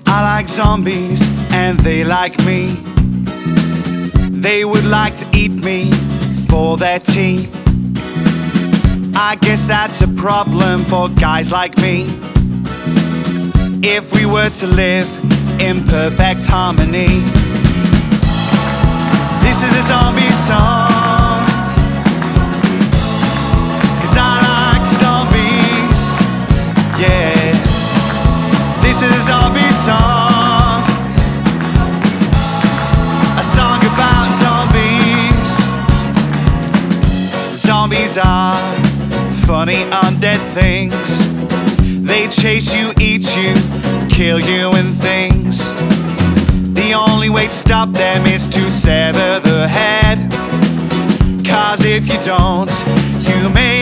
I like zombies and they like me. They would like to eat me for their tea. I guess that's a problem for guys like me. If we were to live in perfect harmony. This is a zombie song, 'cause I like zombies, yeah. This is a zombie song, a song about zombies. Zombies are funny undead things. They chase you, eat you, kill you and things. The only way to stop them is to sever the head, 'cause if you don't, you may